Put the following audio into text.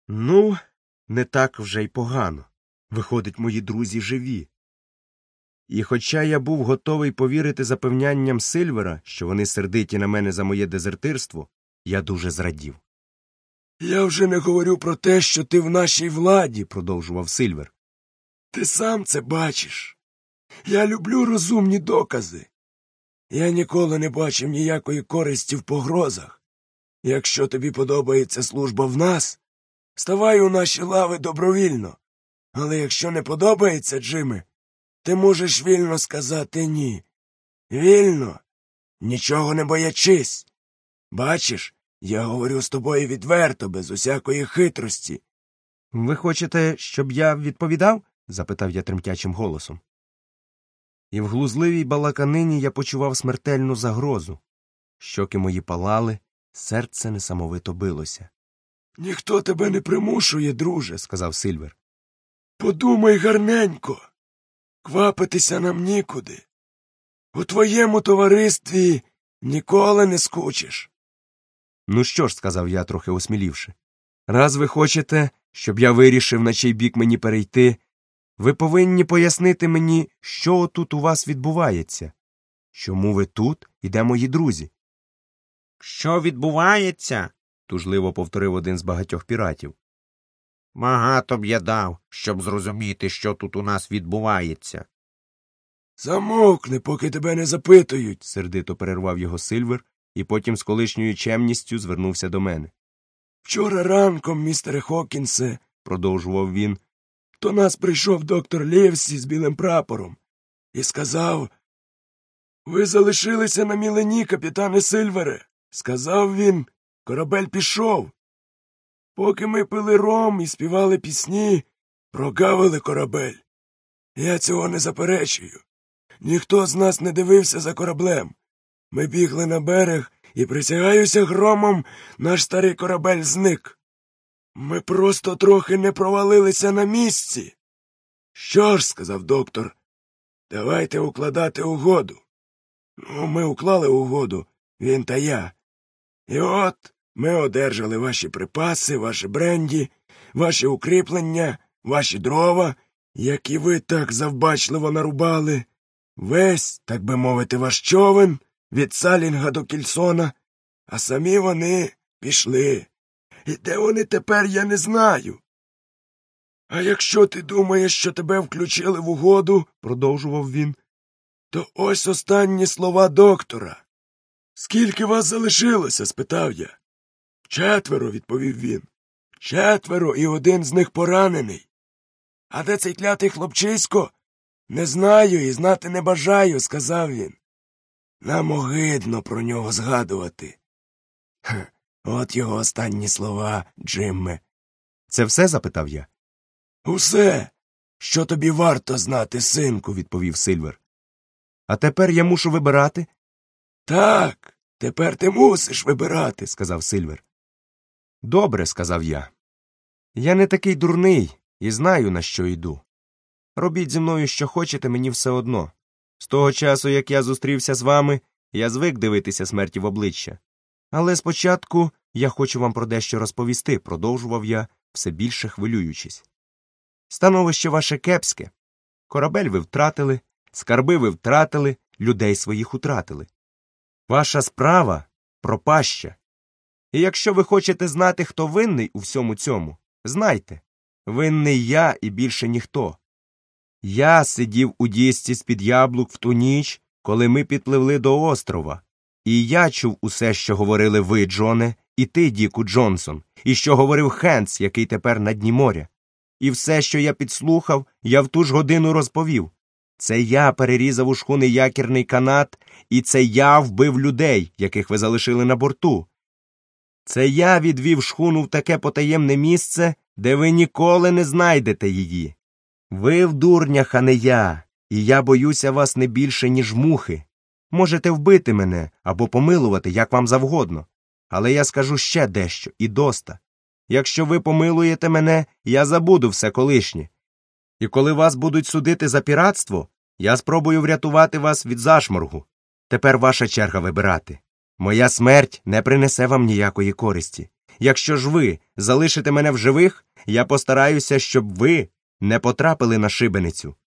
Ну, не так вже й погано. Виходить, мої друзі живі. І хоча я був готовий повірити запевнянням Сильвера, що вони сердиті на мене за моє дезертирство, я дуже зрадів. «Я вже не говорю про те, що ти в нашій владі», – продовжував Сильвер. «Ти сам це бачиш. Я люблю розумні докази. Я ніколи не бачив ніякої користі в погрозах. Якщо тобі подобається служба в нас, ставай у наші лави добровільно. Але якщо не подобається, Джиме, ти можеш вільно сказати «ні». Вільно, нічого не боячись. Бачиш, я говорю з тобою відверто, без усякої хитрості». «Ви хочете, щоб я відповідав?» – запитав я тремтячим голосом. І в глузливій балаканині я почував смертельну загрозу. Щоки мої палали, серце несамовито билося. «Ніхто тебе не примушує, друже», – сказав Сильвер. «Подумай гарненько. Квапитися нам нікуди. У твоєму товаристві ніколи не скучиш». «Ну що ж», – сказав я, трохи осмілівши, – «раз ви хочете, щоб я вирішив, на чий бік мені перейти, ви повинні пояснити мені, що тут у вас відбувається. Чому ви тут і де мої друзі?» «Що відбувається?» – тужливо повторив один з багатьох піратів. «Багато б я дав, щоб зрозуміти, що тут у нас відбувається». «Замовкни, поки тебе не запитують», – сердито перервав його Сильвер і потім з колишньою чемністю звернувся до мене. «Вчора ранком, містере Хокінсе», – продовжував він, – «до нас прийшов доктор Лєвсі з білим прапором і сказав: «Ви залишилися на мілені, капітане Сильвере», – сказав він, – «корабель пішов. Поки ми пили ром і співали пісні, прогавили корабель. Я цього не заперечую. Ніхто з нас не дивився за кораблем. Ми бігли на берег, і, присягаюся громом, наш старий корабель зник. Ми просто трохи не провалилися на місці». «Що ж», – сказав доктор, – «давайте укладати угоду». Ну, ми уклали угоду, він та я. І от ми одержали ваші припаси, ваші бренді, ваші укріплення, ваші дрова, які ви так завбачливо нарубали, весь, так би мовити, ваш човен від Салінга до Кільсона, а самі вони пішли. І де вони тепер, я не знаю. А якщо ти думаєш, що тебе включили в угоду, – продовжував він, – то ось останні слова доктора. «Скільки вас залишилося?» – спитав я. «4», – відповів він. «4, і один з них поранений. А де цей клятий хлопчисько? Не знаю і знати не бажаю», – сказав він. «Нам огидно про нього згадувати». От його останні слова, Джимме. «Це все?» – запитав я. «Усе, що тобі варто знати, синку», – відповів Сильвер. «А тепер я мушу вибирати?» «Так, тепер ти мусиш вибирати», – сказав Сильвер. «Добре», – сказав я. «Я не такий дурний і знаю, на що йду. Робіть зі мною, що хочете, мені все одно. З того часу, як я зустрівся з вами, я звик дивитися смерті в обличчя. Але спочатку я хочу вам про дещо розповісти», – продовжував я, все більше хвилюючись. «Становище ваше кепське. Корабель ви втратили, скарби ви втратили, людей своїх утратили. Ваша справа – пропаща. І якщо ви хочете знати, хто винний у всьому цьому, знайте, винний я і більше ніхто. Я сидів у дісці з-під яблук в ту ніч, коли ми підпливли до острова, і я чув усе, що говорили ви, Джоне, і ти, Діку Джонсон, і що говорив Хенс, який тепер на дні моря. І все, що я підслухав, я в ту ж годину розповів. Це я перерізав у шхуни якірний канат, і це я вбив людей, яких ви залишили на борту. Це я відвів шхуну в таке потаємне місце, де ви ніколи не знайдете її. Ви в дурнях, а не я, і я боюся вас не більше, ніж мухи. Можете вбити мене або помилувати, як вам завгодно. Але я скажу ще дещо, і доста. Якщо ви помилуєте мене, я забуду все колишнє. І коли вас будуть судити за піратство, я спробую врятувати вас від зашморгу. Тепер ваша черга вибирати. Моя смерть не принесе вам ніякої користі. Якщо ж ви залишите мене в живих, я постараюся, щоб ви не потрапили на шибеницю.